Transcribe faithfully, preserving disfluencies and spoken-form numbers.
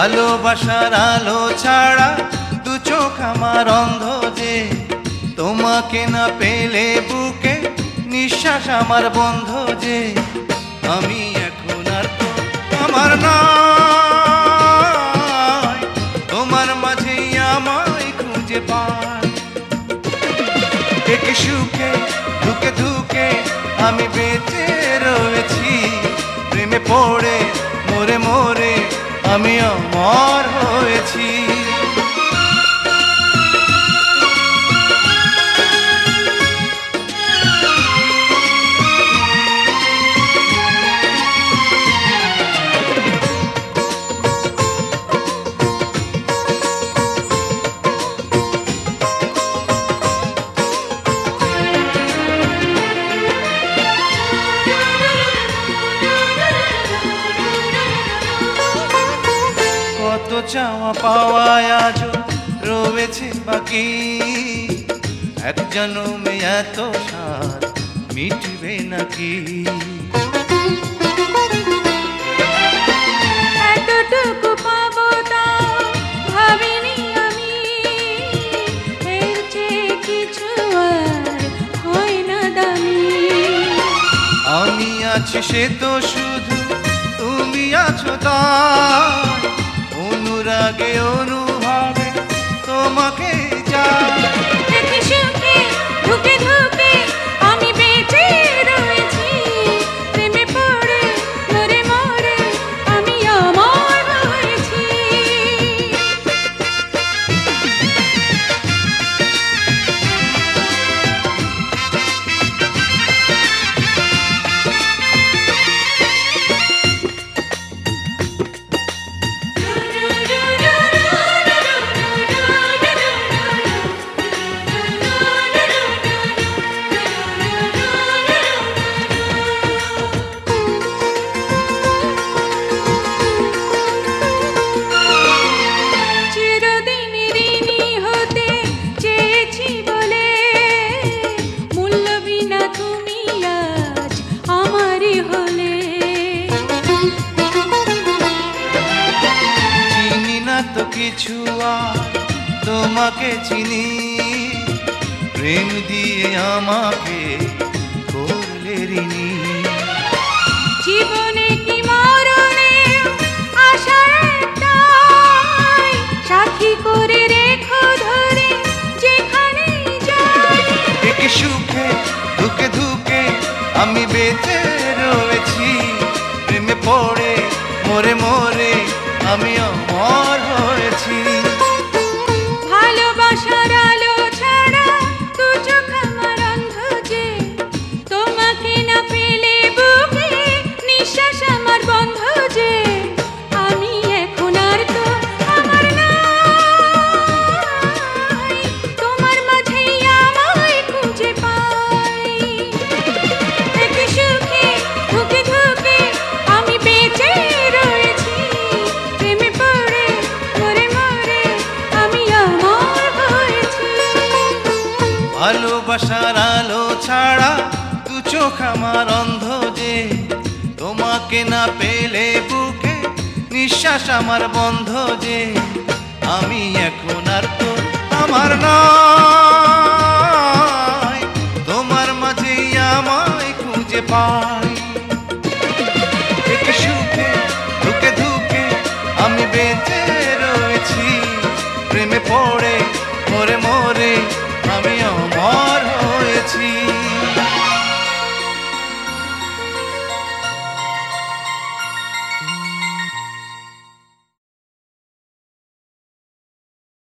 ভালোবাসার আলো ছাড়া দু চোখ আমার অন্ধ যে, তোমাকে না পেলে বুকে নিঃশ্বাস আমার বন্ধ যে, আমি এখন আর তো আমার নাই, তোমার মাঝেই আমায় খুঁজে পাই। একে সুখে ধুকে ধুকে আমি বেঁচে রয়েছি, প্রেমে পড়ে মোরে মোরে আমি অমর হয়েছি। কত চাওয়া পাওয়ায় আজ রয়েছে বাকি, এক জন্মে এত সার মিটবে নাকি? এতটুকু পাবো তাও ভাবিনি আমি, এর চেয়ে কিছু আর হয় না দামি। আমি আছি সে তো শুধু তুমি আছো তাই, অনুরাগে অনুভবে তোমাকে চাই। একে সুখে ধুকে ধুকে আমি বেঁচে রয়েছি, প্রেমে পড়ে মরে মরে আমি অমর হয়েছি। তো কিছু আর তোমাকে চিনি, প্রেম দিয়ে আমাকে করলে ঋণী। জীবনে কি মরণে আশা একটাই, সাথী করে রেখো ধরে যেখানে যাই। একে সুখে ধুকে ধুকে আমি বেঁচে রয়েছি, প্রেমে পড়ে মোরে মোরে আমি অমর হয়েছি। ভালোবাসার আলো ছাড়া দু চোখ আমার অন্ধ যে, তোমাকে না পেলে বুকে নিঃশ্বাস আমার বন্ধ যে, আমি এখন আর তো আমার নাই, তোমার মাঝেই আমায় খুঁজে পাই। একে সুখে ধুকে ধুকে আমি বেঁচে রয়েছি, প্রেমে পড়ে মরে মরে আমি অমর হয়েছি। ভালোবাসার আলো ছাড়া দু চোখ আমার অন্ধ যে, তোমাকে না পেলে বুকে নিঃশ্বাস আমার বন্ধ যে, আমি এখন আর তো আমার নাই, তোমার মাঝেই আমায় খুঁজে পাই।